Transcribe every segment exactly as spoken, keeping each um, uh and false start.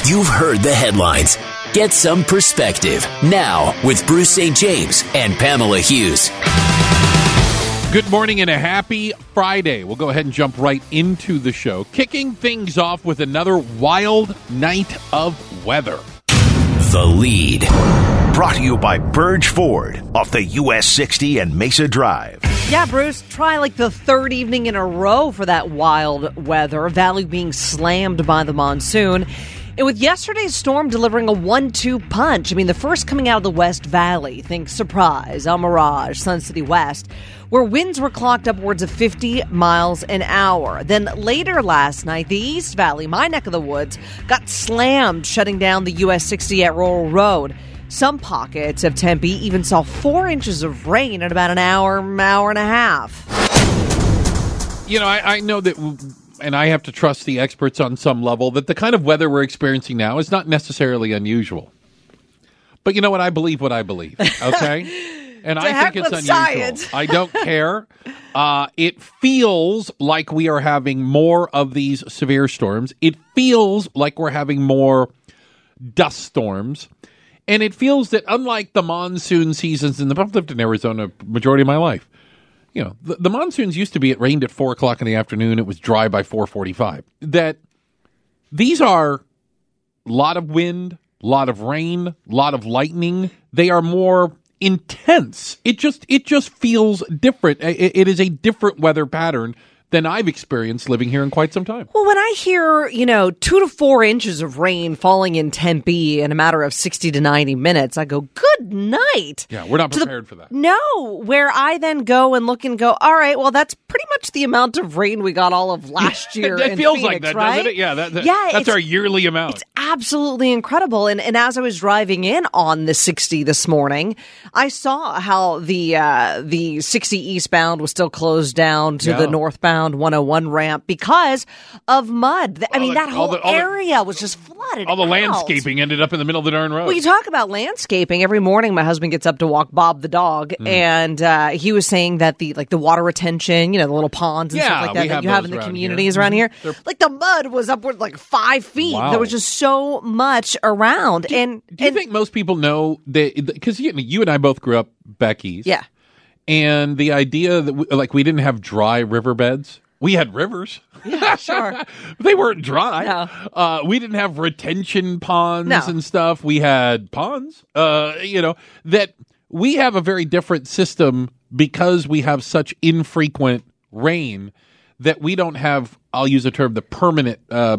You've heard the headlines. Get some perspective now with Bruce Saint James and Pamela Hughes. Good morning and a happy Friday. We'll go ahead and jump right into the show, kicking things off with another wild night of weather. The Lead. Brought to you by Burge Ford off the U S sixty and Mesa Drive. Yeah, Bruce, try like the third evening in a row for that wild weather. Valley being slammed by the monsoon. And with yesterday's storm delivering a one two punch, I mean, the first coming out of the West Valley, think Surprise, El Mirage, Sun City West, where winds were clocked upwards of fifty miles an hour. Then later last night, the East Valley, my neck of the woods, got slammed, shutting down the U S sixty at Rural Road. Some pockets of Tempe even saw four inches of rain in about an hour, hour and a half. You know, I, I know that... and I have to trust the experts on some level, that the kind of weather we're experiencing now is not necessarily unusual. But you know what? I believe what I believe, okay? And I think it's unusual. Science. I don't care. Uh, it feels like we are having more of these severe storms. It feels like we're having more dust storms. And it feels that unlike the monsoon seasons in the... I've lived in Arizona majority of my life. You know, the, the monsoons used to be, it rained at four o'clock in the afternoon. It was dry by four forty-five. That these are a lot of wind, a lot of rain, a lot of lightning. They are more intense. It just it just feels different. It, it is a different weather pattern than I've experienced living here in quite some time. Well, when I hear, you know, two to four inches of rain falling in Tempe in a matter of sixty to ninety minutes, I go, good night. Yeah, we're not prepared the, for that. No, where I then go and look and go, all right, well, that's pretty much the amount of rain we got all of last year It in feels Phoenix, like that, right? doesn't it? Yeah, that, that, yeah that's our yearly amount. It's absolutely incredible. And, and as I was driving in on the sixty this morning, I saw how the uh, the sixty eastbound was still closed down to yeah. the northbound one oh one ramp because of mud. I mean, the, that whole the, area was just flooded All the out. landscaping ended up in the middle of the darn road. Well, you talk about landscaping. Every morning my husband gets up to walk Bob the dog, mm. and uh, he was saying that the like the water retention, you know, the little ponds and yeah, stuff like that that you have in the communities here. around here, They're... like the mud was upward like five feet. Wow. There was just so much around. Do, and do you and, think most people know that, because you, you and I both grew up Becky's. Yeah. And the idea that we, like we didn't have dry riverbeds. We had rivers. Yeah, sure. They weren't dry. No. Uh, we didn't have retention ponds no. and stuff. We had ponds. Uh, you know, that we have a very different system because we have such infrequent rain that we don't have, I'll use a term, the permanent uh,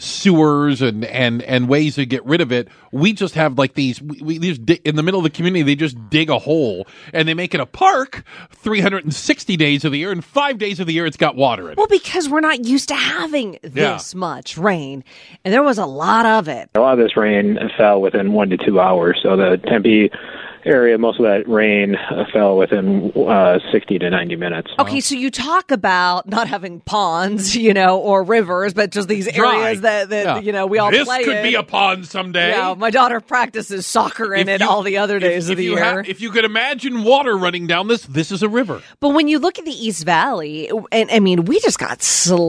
sewers and, and, and ways to get rid of it. We just have like these, we, we just dig, in the middle of the community, they just dig a hole and they make it a park three hundred sixty days of the year, and five days of the year it's got water in it. Well, because we're not used to having this yeah. much rain, and there was a lot of it. A lot of this rain fell within one to two hours, so the Tempe area, most of that rain uh, fell within uh, sixty to ninety minutes. Okay, so you talk about not having ponds, you know, or rivers, but just these Dry. areas that, that yeah. you know, we all this play in. This could be a pond someday. Yeah, my daughter practices soccer in if it you, all the other days if, of the if year. Ha- if you could imagine water running down this, this is a river. But when you look at the East Valley, and I mean, we just got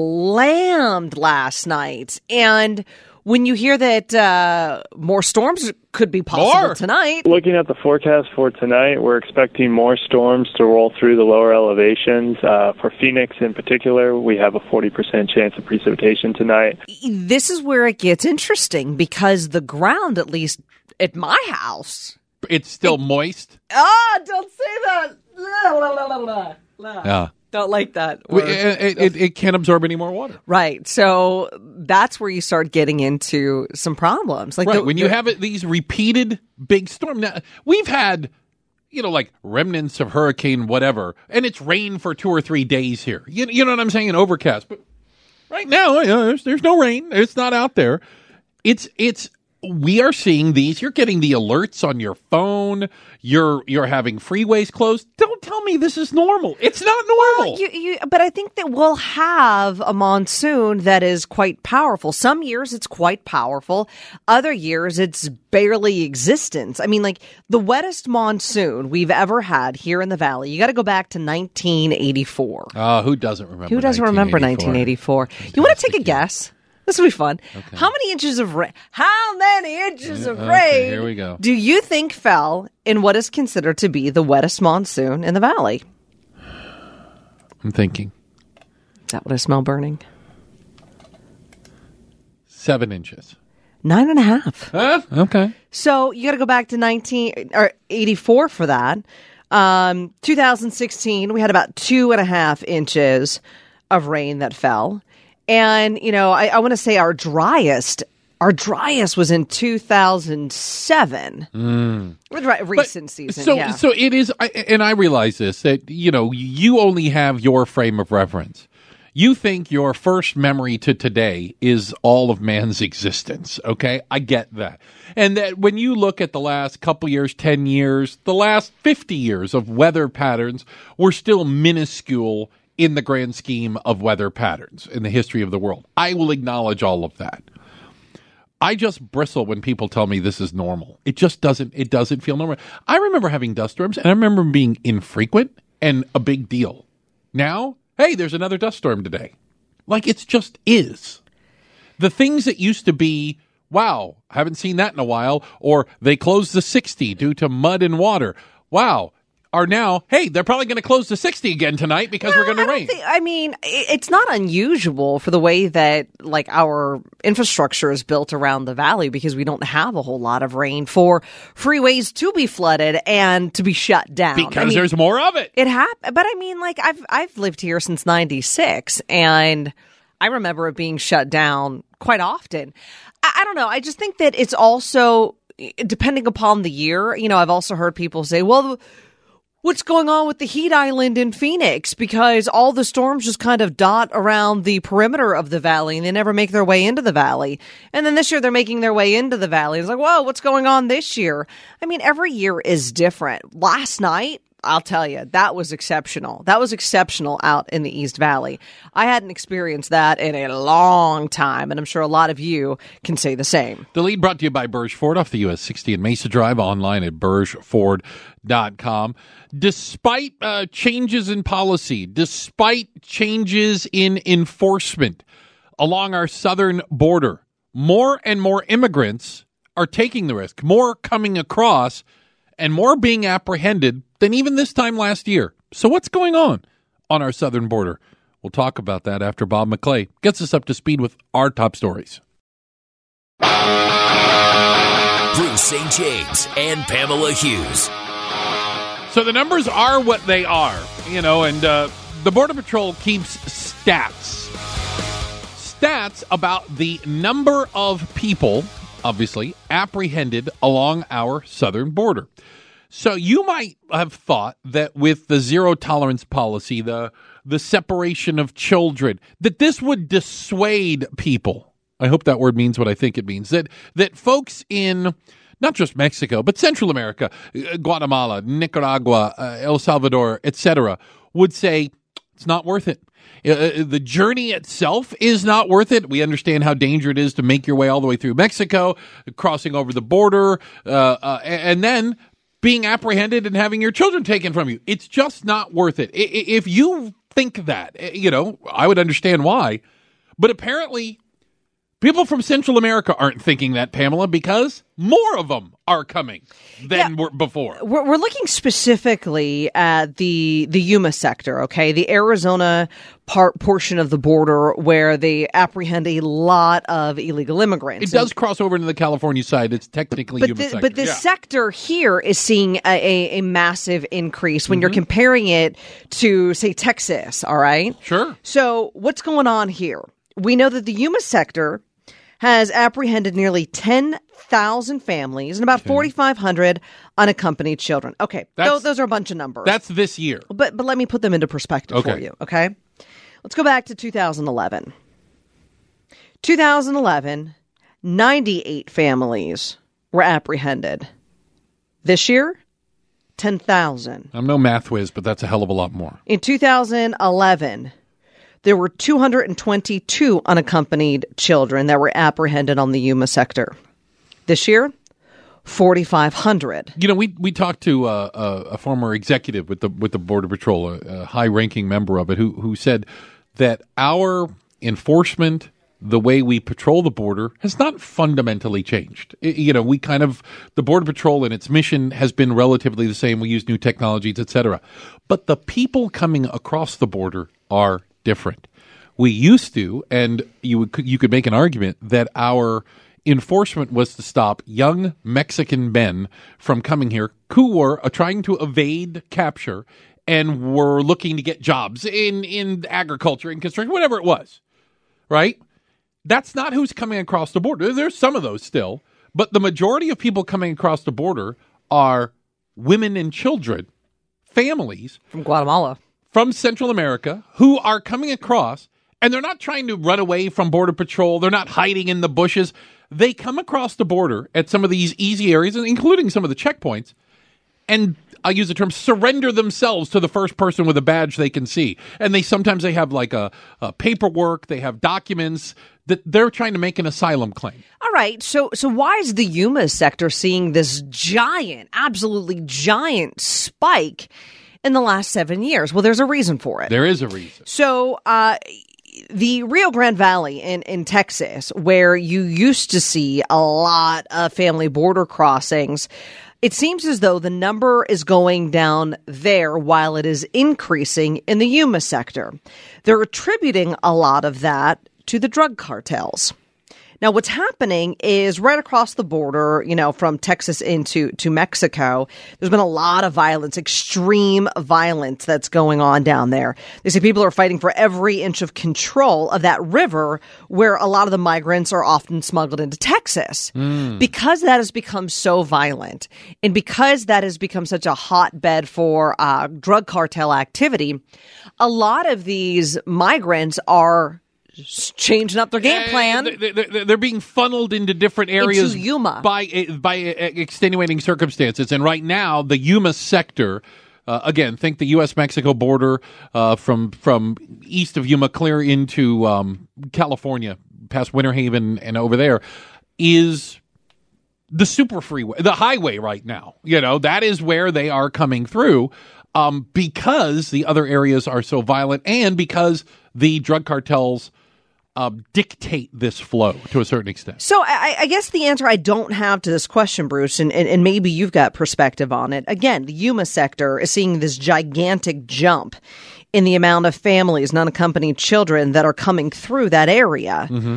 slammed last night, and when you hear that uh, more storms could be possible more. tonight. Looking at the forecast for tonight, we're expecting more storms to roll through the lower elevations. Uh, for Phoenix in particular, we have a forty percent chance of precipitation tonight. This is where it gets interesting because the ground, at least at my house, it's still it, moist. Ah, don't say that. La, la, la, la, la. Yeah. Don't like that. It, it, it, it can't absorb any more water. Right. So that's where you start getting into some problems. Like right. the, when you the, have it, these repeated big storms. Now, we've had, you know, like remnants of hurricane whatever, and it's rained for two or three days here. You, you know what I'm saying? An overcast. But right now, you know, there's, there's no rain. It's not out there. It's it's. We are seeing these. You're getting the alerts on your phone. You're you're having freeways closed. Don't tell me this is normal. It's not normal. Well, you, you, but I think that we'll have a monsoon that is quite powerful. Some years it's quite powerful. Other years it's barely existent. I mean, like the wettest monsoon we've ever had here in the Valley. You got to go back to nineteen eighty-four. Uh, who doesn't remember? Who doesn't remember nineteen eighty-four? You want to take a guess? This will be fun. Okay. How many inches of rain? How many inches of okay, rain? Here we go. Do you think fell in what is considered to be the wettest monsoon in the valley? I'm thinking. Is that what I smell burning? Seven inches. Nine and a half. Huh? Okay. So you got to go back to nineteen or eighty-four for that. Um, two thousand sixteen, we had about two and a half inches of rain that fell. And, you know, I, I want to say our driest, our driest was in two thousand seven. Mm. Recent but, season, so, yeah. So it is, and I realize this, that, you know, you only have your frame of reference. You think your first memory to today is all of man's existence, okay? I get that. And that when you look at the last couple years, ten years, the last fifty years of weather patterns, we're still minuscule in the grand scheme of weather patterns in the history of the world. I will acknowledge all of that. I just bristle when people tell me this is normal. It just doesn't, it doesn't feel normal. I remember having dust storms, and I remember them being infrequent and a big deal. Now, hey, there's another dust storm today. Like, it's just is. The things that used to be, wow, haven't seen that in a while, or they closed the sixty due to mud and water. Wow. Are now, hey, they're probably going to close the sixty again tonight because no, we're going to I rain. Think, I mean, it's not unusual for the way that, like, our infrastructure is built around the valley because we don't have a whole lot of rain for freeways to be flooded and to be shut down. Because I mean, there's more of it. It happened, but I mean, like, I've I've lived here since ninety-six, and I remember it being shut down quite often. I, I don't know. I just think that it's also depending upon the year. You know, I've also heard people say, well, what's going on with the heat island in Phoenix? Because all the storms just kind of dot around the perimeter of the valley and they never make their way into the valley. And then this year they're making their way into the valley. It's like, whoa, what's going on this year? I mean, every year is different. Last night, I'll tell you, that was exceptional. That was exceptional out in the East Valley. I hadn't experienced that in a long time, and I'm sure a lot of you can say the same. The lead brought to you by Burge Ford off the U S sixty and Mesa Drive, online at burge ford dot com. Despite uh, changes in policy, despite changes in enforcement along our southern border, more and more immigrants are taking the risk, more coming across, and more being apprehended than even this time last year. So what's going on on our southern border? We'll talk about that after Bob McClay gets us up to speed with our top stories. Bruce Saint James and Pamela Hughes. So the numbers are what they are, you know, and uh, the Border Patrol keeps stats. Stats about the number of people, obviously, apprehended along our southern border. So you might have thought that with the zero tolerance policy, the the separation of children, that this would dissuade people. I hope that word means what I think it means. That that folks in not just Mexico, but Central America, Guatemala, Nicaragua, uh, El Salvador, et cetera, would say it's not worth it. Uh, the journey itself is not worth it. We understand how dangerous it is to make your way all the way through Mexico, crossing over the border, uh, uh, and then being apprehended and having your children taken from you. It's just not worth it. If you think that, you know, I would understand why. But apparently, people from Central America aren't thinking that, Pamela, because more of them are coming than yeah, were before. We're, we're looking specifically at the the Yuma sector, okay, the Arizona part portion of the border where they apprehend a lot of illegal immigrants. It does and, cross over into the California side. It's technically but Yuma the, sector. But the yeah. sector here is seeing a, a, a massive increase when mm-hmm. you're comparing it to, say, Texas, all right? Sure. So what's going on here? We know that the Yuma sector has apprehended nearly ten thousand families and about okay. forty-five hundred unaccompanied children. Okay, those, those are a bunch of numbers. That's this year. But but let me put them into perspective okay. for you, okay? Let's go back to two thousand eleven. two thousand eleven, ninety-eight families were apprehended. This year, ten thousand. I'm no math whiz, but that's a hell of a lot more. In two thousand eleven, there were two hundred twenty-two unaccompanied children that were apprehended on the Yuma sector. This year, forty-five hundred. You know, we we talked to uh, a, a former executive with the with the Border Patrol, a, a high-ranking member of it, who who said that our enforcement, the way we patrol the border has not fundamentally changed. I- you know, we kind of, the Border Patrol and its mission has been relatively the same. We use new technologies, et cetera. But the people coming across the border are different. We used to, and you would, you could make an argument that our enforcement was to stop young Mexican men from coming here who were uh, trying to evade capture and were looking to get jobs in, in agriculture and construction, whatever it was, right? That's not who's coming across the border. There's some of those still, but the majority of people coming across the border are women and children, families From Guatemala. from Central America who are coming across, and they're not trying to run away from Border Patrol. They're not hiding in the bushes. They come across the border at some of these easy areas, including some of the checkpoints, and I use the term surrender themselves to the first person with a badge they can see. And they sometimes they have like a, a paperwork, they have documents that they're trying to make an asylum claim. All right. So so why is the Yuma sector seeing this giant, absolutely giant spike in the last seven years? Well, there's a reason for it. There is a reason. So uh, the Rio Grande Valley in, in Texas, where you used to see a lot of family border crossings, it seems as though the number is going down there while it is increasing in the Yuma sector. They're attributing a lot of that to the drug cartels. Now, what's happening is right across the border, you know, from Texas into to Mexico, there's been a lot of violence, extreme violence that's going on down there. They say people are fighting for every inch of control of that river where a lot of the migrants are often smuggled into Texas. Mm. Because that has become so violent and because that has become such a hotbed for uh, drug cartel activity, a lot of these migrants are changing up their game plan. Uh, they're, they're being funneled into different areas into Yuma. by by extenuating circumstances. And right now, the Yuma sector, uh, again, think the U S Mexico border uh, from from east of Yuma clear into um, California, past Winter Haven and over there, is the super freeway, the highway right now. You know, that is where they are coming through um, because the other areas are so violent and because the drug cartels Uh, dictate this flow to a certain extent. So I, I guess the answer I don't have to this question, Bruce, and, and, and maybe you've got perspective on it. Again, the Yuma sector is seeing this gigantic jump in the amount of families, non-accompanied children that are coming through that area. Mm-hmm.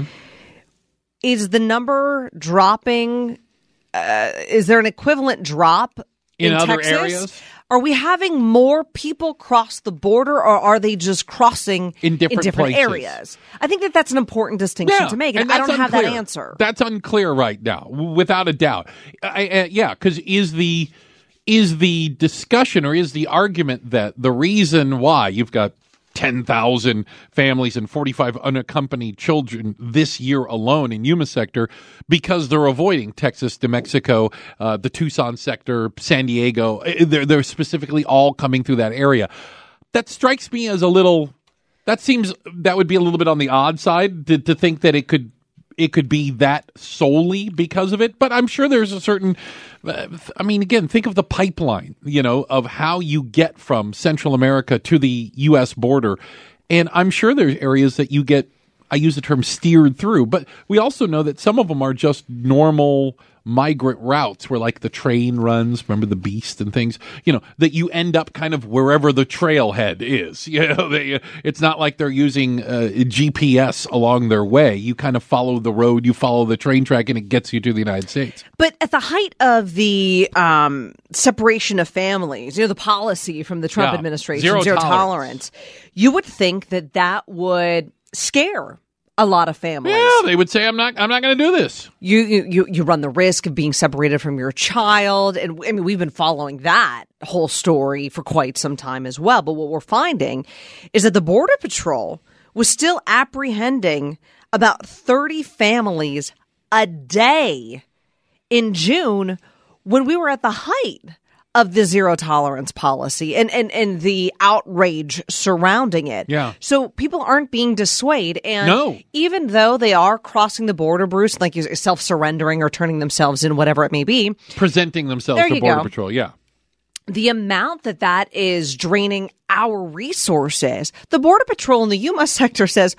Is the number dropping? Uh, is there an equivalent drop in, in other Texas? areas? Are we having more people cross the border, or are they just crossing in different, in different places. areas? I think that that's an important distinction yeah, to make, and, and I don't unclear. have that answer. That's unclear right now, without a doubt. I, I, yeah, because is the is the discussion or is the argument that the reason why you've got ten thousand families and forty-five unaccompanied children this year alone in Yuma sector because they're avoiding Texas to Mexico, uh, the Tucson sector, San Diego. They're, they're specifically all coming through that area. That strikes me as a little, that seems, that would be a little bit on the odd side to, to think that it could it could be that solely because of it. But I'm sure there's a certain, uh, I mean, again, think of the pipeline, you know, of how you get from Central America to the U S border. And I'm sure there's areas that you get, I use the term steered through, but we also know that some of them are just normal migrant routes where like the train runs, remember the Beast and things, you know, that you end up kind of wherever the trailhead is. You know, they, it's not like they're using uh, G P S along their way. You kind of follow the road, you follow the train track, and it gets you to the United States. But at the height of the um, separation of families, you know, the policy from the Trump Yeah. administration, Zero zero, tolerance. tolerance, you would think that that would scare a lot of families. Yeah, they would say, I'm not I'm not going to do this. You, you you run the risk of being separated from your child. And I mean, we've been following that whole story for quite some time as well. But what we're finding is that the Border Patrol was still apprehending about thirty families a day in June when we were at the height of the zero tolerance policy and, and, and the outrage surrounding it. Yeah. So people aren't being dissuaded. And No. even though they are crossing the border, Bruce, like you're self-surrendering or turning themselves in, whatever it may be, Presenting themselves There to you Border go. Patrol, yeah. the amount that that is draining our resources, the Border Patrol in the Yuma sector says,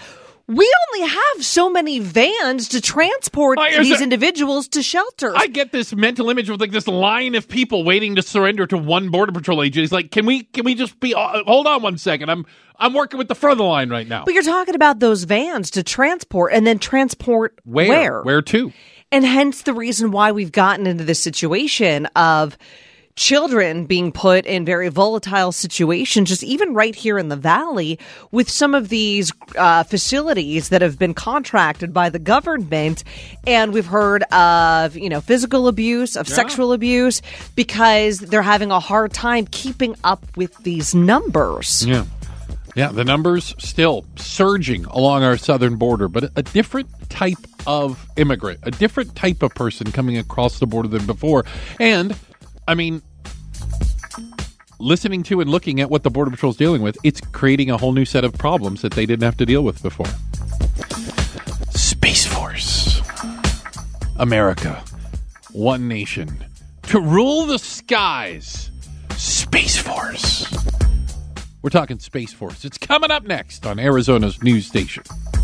We only have so many vans to transport Oh, here's these a- individuals to shelters. I get this mental image of like this line of people waiting to surrender to one Border Patrol agent. He's like, "Can we? Can we just be? Uh, hold on one second. I'm I'm working with the front of the line right now." But you're talking about those vans to transport and then transport Where? where? Where to? And hence the reason why we've gotten into this situation of children being put in very volatile situations, just even right here in the Valley with some of these uh, facilities that have been contracted by the government. And we've heard of, you know, physical abuse, of Yeah. sexual abuse, because they're having a hard time keeping up with these numbers. Yeah. Yeah, the numbers still surging along our southern border, but a different type of immigrant, a different type of person coming across the border than before. And, I mean, listening to and looking at what the Border Patrol is dealing with, it's creating a whole new set of problems that they didn't have to deal with before. Space Force. America. One nation. To rule the skies. Space Force. We're talking Space Force. It's coming up next on Arizona's news station.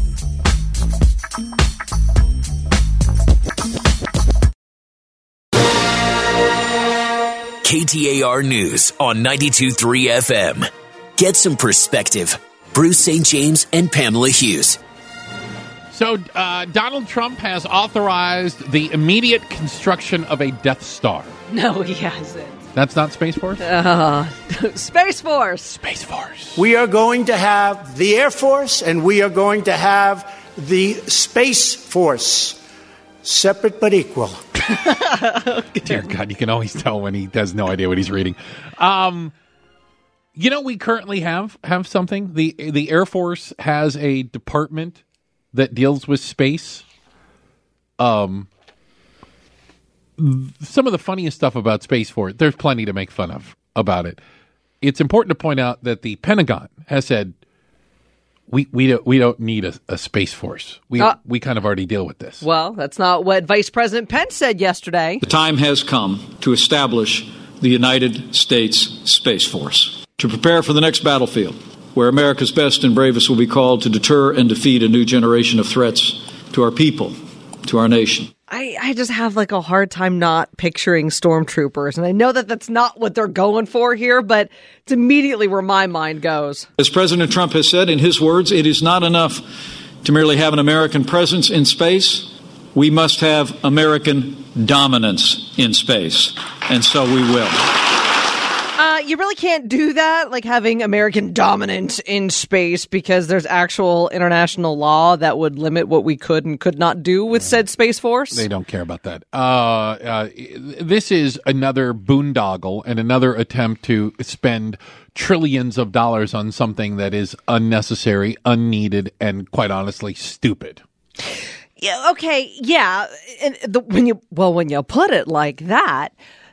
K T A R News on ninety-two point three F M. Get some perspective. Bruce Saint James and Pamela Hughes. So, uh, Donald Trump has authorized the immediate construction of a Death Star. No, he hasn't. That's not Space Force? Uh, Space Force. Space Force. We are going to have the Air Force and we are going to have the Space Force. Separate but equal. Dear God, you can always tell when he has no idea what he's reading. Um, you know, we currently have have something. The the Air Force has a department that deals with space. Um, some of the funniest stuff about Space Force, there's plenty to make fun of about it. It's important to point out that the Pentagon has said, We we don't we don't need a, a Space Force. We Uh, we kind of already deal with this. Well, that's not what Vice President Pence said yesterday. The time has come to establish the United States Space Force to prepare for the next battlefield, where America's best and bravest will be called to deter and defeat a new generation of threats to our people, to our nation. I, I just have like a hard time not picturing stormtroopers. And I know that that's not what they're going for here, but it's immediately where my mind goes. As President Trump has said in his words, it is not enough to merely have an American presence in space. We must have American dominance in space. And so we will. Uh, you really can't do that, like having American dominance in space, because there's actual international law that would limit what we could and could not do with said Space Force. They don't care about that. Uh, uh, this is another boondoggle and another attempt to spend trillions of dollars on something that is unnecessary, unneeded, and quite honestly, stupid. Yeah, okay, yeah. And the, when you well, when you put it like that,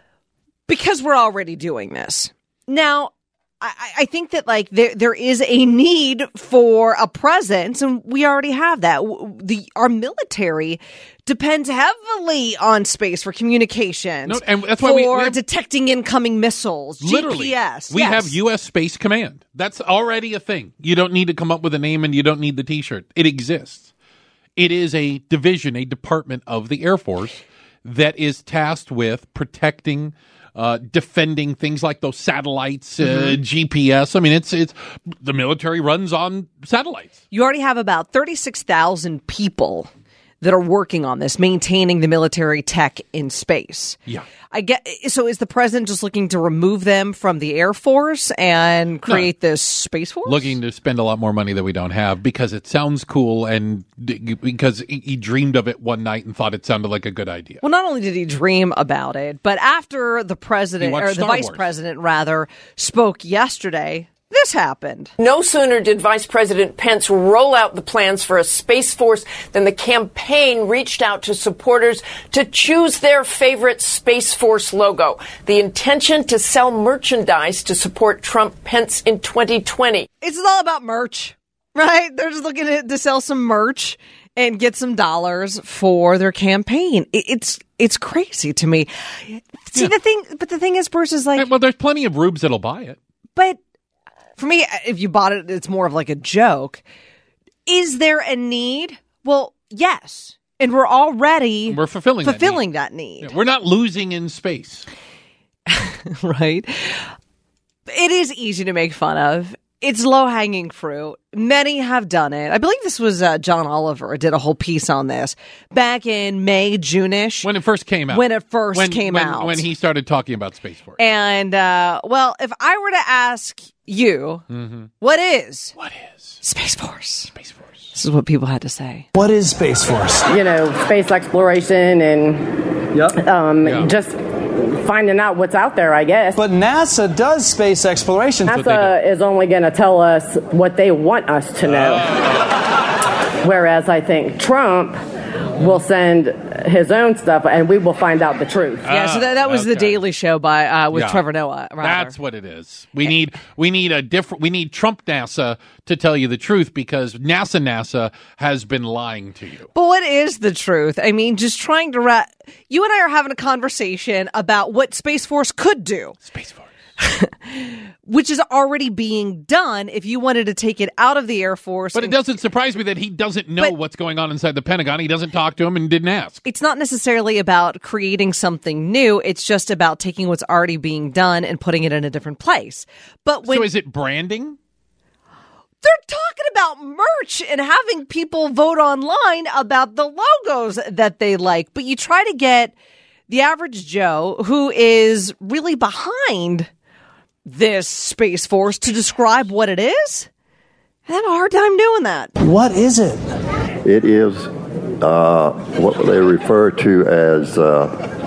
because we're already doing this now. I, I think that like there there is a need for a presence, and we already have that. The our military depends heavily on space for communications, No, and that's for why we- we have- detecting incoming missiles, Literally, G P S. we yes. have U S Space Command. That's already a thing. You don't need to come up with a name, and you don't need the T-shirt. It exists. It is a division, a department of the Air Force that is tasked with protecting, uh, defending things like those satellites, uh, Mm-hmm. G P S. I mean, it's it's the military runs on satellites. You already have about thirty-six thousand people that are working on this, maintaining the military tech in space. Yeah. I get. So is the president just looking to remove them from the Air Force and create this Space Force? Looking to spend a lot more money that we don't have because it sounds cool and d- because he he dreamed of it one night and thought it sounded like a good idea. Well, not only did he dream about it, but after the president, He watched or the Star vice Wars. president rather, spoke yesterday, this happened. No sooner did Vice President Pence roll out the plans for a Space Force than the campaign reached out to supporters to choose their favorite Space Force logo. The intention to sell merchandise to support Trump-Pence in twenty twenty. It's all about merch, right? They're just looking to, to sell some merch and get some dollars for their campaign. It, it's it's crazy to me. See, Yeah. the thing, but the thing is, Bruce, is like, Well, there's plenty of rubes that'll buy it. but for me, if you bought it, it's more of like a joke. Is there a need? Well, yes. And we're already We're fulfilling, fulfilling that that need. need. Yeah, we're not losing in space. Right? It is easy to make fun of. It's low-hanging fruit. Many have done it. I believe this was uh, John Oliver did a whole piece on this back in May, June-ish. When it first came out. When it first when, came when, out. When he started talking about Space Force. And, uh, well, if I were to ask you, mm-hmm. what is? What is? Space Force. Space Force. This is what people had to say. What is Space Force? You know, space exploration and yep. um, yeah. just finding out what's out there, I guess. But NASA does space exploration. NASA is only going to tell us what they want us to know. Uh. Whereas I think Trump will send his own stuff, and we will find out the truth. Yeah, so that, that was okay. the Daily Show by uh, with yeah. Trevor Noah. Rather. That's what it is. We need we need a different. We need Trump NASA to tell you the truth because NASA NASA has been lying to you. But what is the truth? I mean, just trying to ra- you and I are having a conversation about what Space Force could do. Space Force. Which is already being done if you wanted to take it out of the Air Force. But it doesn't surprise me that he doesn't know what's going on inside the Pentagon. He doesn't talk to him and didn't ask. It's not necessarily about creating something new. It's just about taking what's already being done and putting it in a different place. But when, so is it branding? They're talking about merch and having people vote online about the logos that they like. But you try to get the average Joe who is really behind this Space Force to describe what it is. I have a hard time doing that. What is it? It is uh, what they refer to as uh,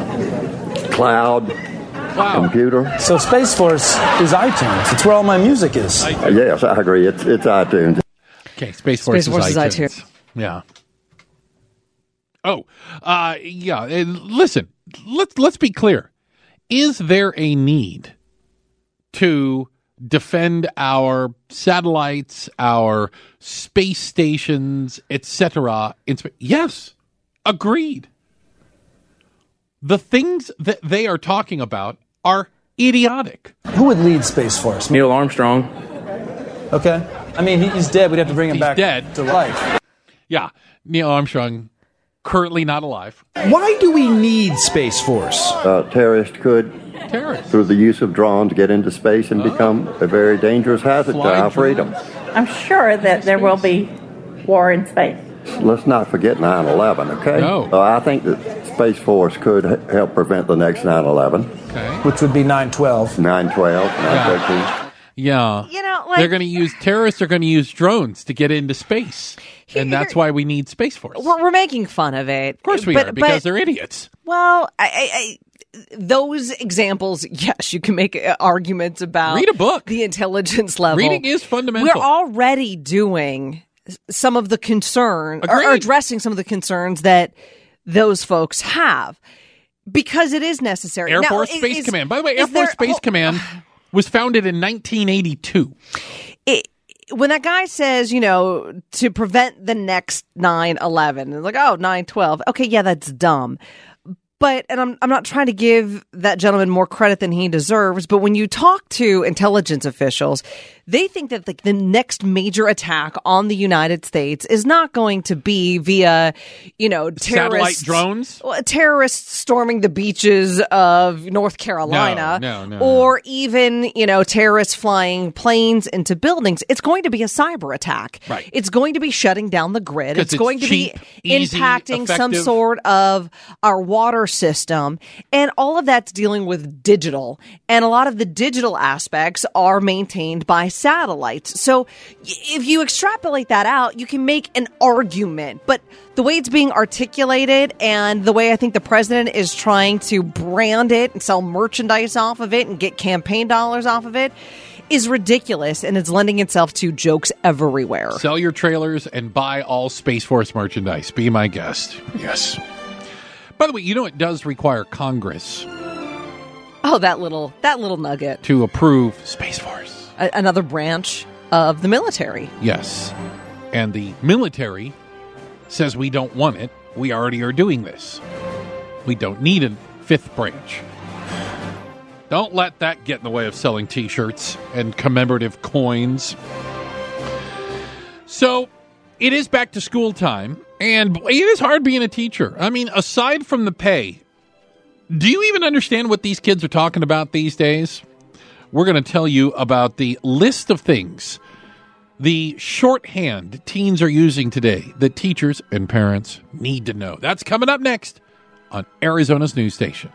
cloud wow. computer. So Space Force is iTunes. It's where all my music is. Uh, yes, I agree. It's it's iTunes. Okay, Space Force, Space Force is, is iTunes. iTunes. Yeah. Oh, uh, yeah. Listen, let's let's be clear. Is there a need to defend our satellites, our space stations, et cetera? Sp- yes, agreed. The things that they are talking about are idiotic. Who would lead Space Force? Neil Armstrong. Okay. I mean, he's dead. We'd have to bring him He's back dead. to life. Yeah, Neil Armstrong, currently not alive. Why do we need Space Force? Uh, terrorists could, terrorists. through the use of drones, get into space and oh. become a very dangerous hazard Fly to our drones. freedom. I'm sure that there will be war in space. Let's not forget nine eleven, okay? No. Uh, I think that Space Force could h- help prevent the next nine eleven. Okay. Which would be nine twelve. nine twelve, nine thirteen. Yeah. Yeah. You know, like, they're going to use terrorists are going to use drones to get into space. Here, and that's why we need Space Force. We're, we're making fun of it. Of course we but, are, because but, they're idiots. Well, I, I, I, those examples, yes, you can make uh, arguments about Read a book. The intelligence level. Reading is fundamental. We're already doing some of the concern, or, or addressing some of the concerns that those folks have, because it is necessary. Air now, Force is, Space is, Command. By the way, Air there, Force Space oh, Command was founded in nineteen eighty-two. It, when that guy says, you know, to prevent the next nine eleven, it's like, oh, nine twelve. Okay, yeah, that's dumb. But, and I'm I'm not trying to give that gentleman more credit than he deserves, but when you talk to intelligence officials, they think that the, the next major attack on the United States is not going to be via, you know, satellite drones, terrorists storming the beaches of North Carolina, no, no, no, or no. even, you know, terrorists flying planes into buildings. It's going to be a cyber attack. Right. It's going to be shutting down the grid. It's, it's going cheap, to be easy, impacting effective. some sort of our water system, and all of that's dealing with digital, and a lot of the digital aspects are maintained by satellites. So if you extrapolate that out, you can make an argument, but the way it's being articulated and the way I think the president is trying to brand it and sell merchandise off of it and get campaign dollars off of it is ridiculous, and it's lending itself to jokes everywhere. Sell your trailers and buy all Space Force merchandise. Be my guest. Yes. By the way, you know it does require Congress. Oh, that little that little nugget. To approve Space Force. A- another branch of the military. Yes. And the military says we don't want it. We already are doing this. We don't need a fifth branch. Don't let that get in the way of selling T-shirts and commemorative coins. So, It is back to school time, and it is hard being a teacher. I mean, aside from the pay, do you even understand what these kids are talking about these days? We're going to tell you about the list of things, the shorthand teens are using today that teachers and parents need to know. That's coming up next on Arizona's news station.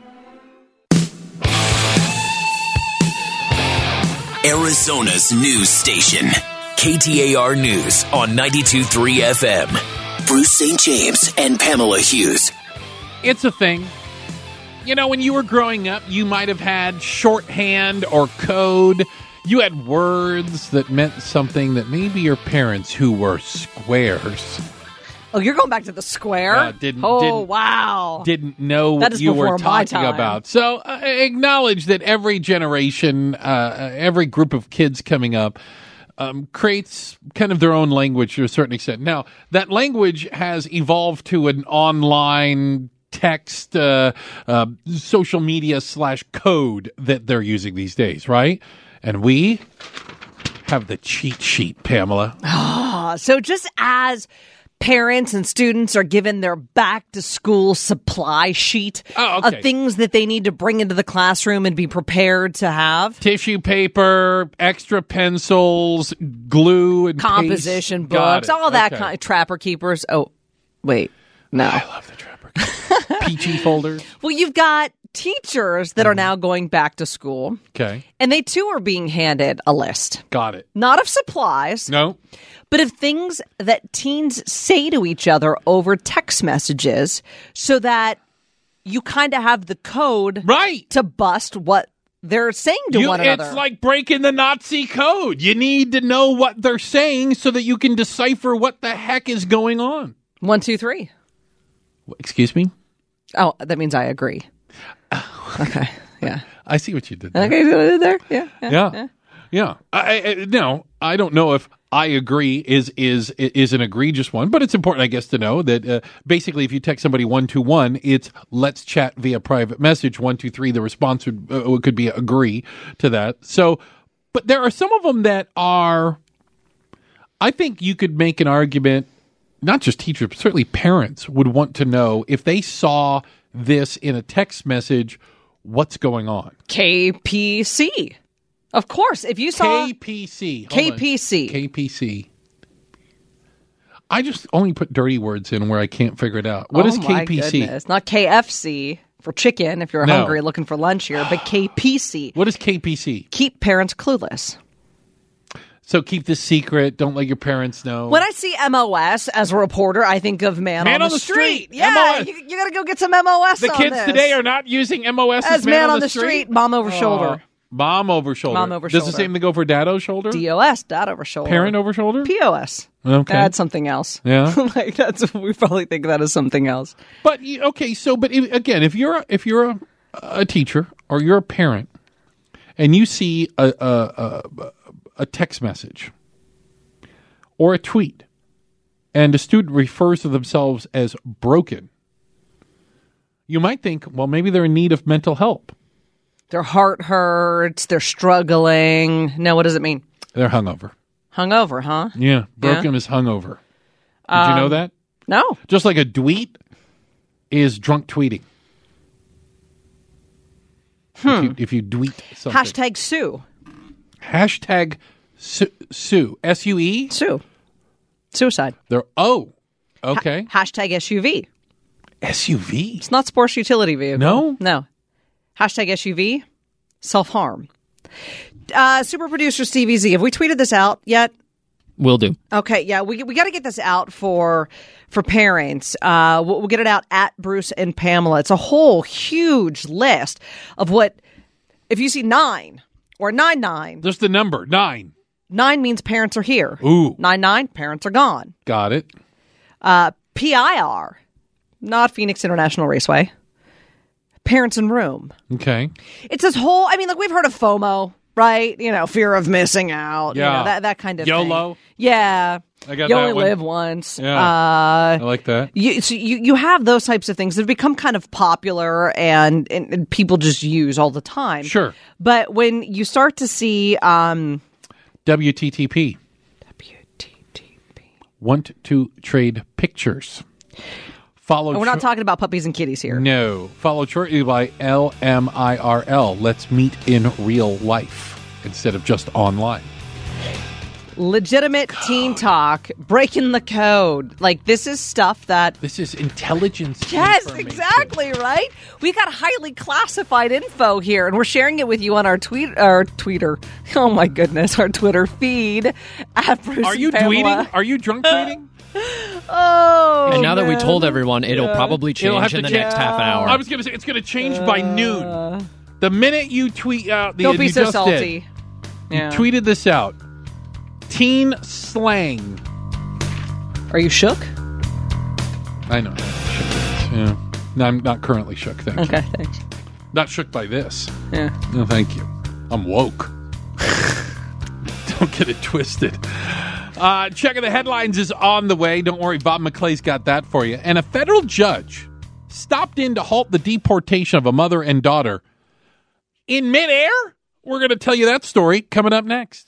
Arizona's news station. K T A R News on ninety-two point three F M. Bruce Saint James and Pamela Hughes. It's a thing. You know, when you were growing up, you might have had shorthand or code. You had words that meant something that maybe your parents, who were squares, Oh, you're going back to the square? Uh, didn't, oh, didn't, wow. Didn't know That what is you before were my talking time. about. So uh, acknowledge that every generation, uh, every group of kids coming up um, creates kind of their own language to a certain extent. Now, that language has evolved to an online text, uh, uh, social media slash code that they're using these days, right? And we have the cheat sheet, Pamela. Ah, so just as parents and students are given their back-to-school supply sheet Oh, okay. of things that they need to bring into the classroom and be prepared to have. Tissue paper, extra pencils, glue, and Composition paste. Got books, it. all that Okay. kind of Trapper Keepers. Oh, wait, no. I love the Trapper Keepers. Peachy folders. Well, you've got teachers that are now going back to school, Okay. and they too are being handed a list. Got it. Not of supplies, No. but of things that teens say to each other over text messages so that you kind of have the code right to bust what they're saying to You- one another. It's like breaking the Nazi code. You need to know what they're saying so that you can decipher what the heck is going on. One, two, three. Excuse me? Oh, that means I agree. Okay, yeah. I see what you did there. Okay, so there, yeah, yeah. Yeah. yeah. Yeah. I, I, no, I don't know if I agree is is is an egregious one, but it's important, I guess, to know that uh, basically if you text somebody one two one, it's let's chat via private message. One two three, the response would uh, could be agree to that. So, but there are some of them that are. I think you could make an argument. Not just teachers, but certainly parents would want to know if they saw this in a text message, what's going on. K P C. Of course, if you saw K P C. Hold K on. P C. K P C. I just only put dirty words in where I can't figure it out. What oh is my K P C? goodness. Not K F C for chicken if you're No. hungry looking for lunch here, but K P C. What is K P C? Keep parents clueless. So keep this secret. Don't let your parents know. When I see M O S as a reporter, I think of Man, Man on, the, street. Yeah, M O S. you, you got to go get some M O S the on kids this. today are not using M O S as Man, on the street, mom over shoulder. Mom over shoulder. Mom over Does shoulder. the same thing go for dad over shoulder? D O S, dad over shoulder. Parent over shoulder? P O S. Okay. That's something else. Yeah. like that's we probably think of that as something else. But you- okay, so but if, again, if you're a, if you're a, a teacher or you're a parent and you see a a, a, a text message or a tweet and a student refers to themselves as broken, you might think, well, maybe they're in need of mental help. Their heart hurts. They're struggling. No, what does it mean? They're hungover. Hungover, huh? Yeah, broken Yeah. is hungover. Did Um, you know that? No. Just like a dweet is drunk tweeting. Hmm. If you, if you dweet something. Hashtag Sue. Hashtag Sue. Sue. S U E? Sue. Suicide. They're, oh, okay. Ha- hashtag S U V. S U V? It's not sports utility vehicle. No? No. Hashtag S U V. Self-harm. Uh, super producer Stevie Z, have we tweeted this out yet? Will do. Okay, yeah, we we got to get this out for for parents. Uh, we'll, we'll get it out at Bruce and Pamela. It's a whole huge list of what, if you see nine or nine nine. Just the number, nine. Nine means parents are here. Ooh. Nine nine, parents are gone. Got it. Uh, P I R, not Phoenix International Raceway. Parents in room. Okay. It's this whole, I mean, like we've heard of FOMO, right? You know, fear of missing out. You Yeah. know, that, that kind of YOLO. thing. Yeah. I got you that only one. live once. Yeah. Uh, I like that. You, so you, you have those types of things that have become kind of popular and, and, and people just use all the time. Sure. But when you start to see um, W T T P. want to trade pictures. Follow. And we're not talking about puppies and kitties here. No. Followed shortly by L M I R L. Let's meet in real life instead of just online. Legitimate teen talk, breaking the code. Like, this is stuff that... This is intelligence. Yes, exactly, right? We got highly classified info here, and we're sharing it with you on our tweet, our Twitter. Oh, my goodness, our Twitter feed. At Bruce Are you and Pamela. tweeting? Are you drunk tweeting? Oh, And now that we man. told everyone, it'll Yeah. probably It'll have change in to the change. next half an hour. I was going to say, it's going to change by noon. The minute you tweet out... The, Don't be you so just salty. Did, Yeah. You tweeted this out. Teen slang. Are you shook? I know. Shook. Yeah. No, I'm not currently shook, thank Okay, you. thanks. Not shook by this. Yeah. No, thank you. I'm woke. Don't get it twisted. Uh, checking the headlines is on the way. Don't worry, Bob McClay's got that for you. And a federal judge stopped in to halt the deportation of a mother and daughter in midair. We're going to tell you that story coming up next.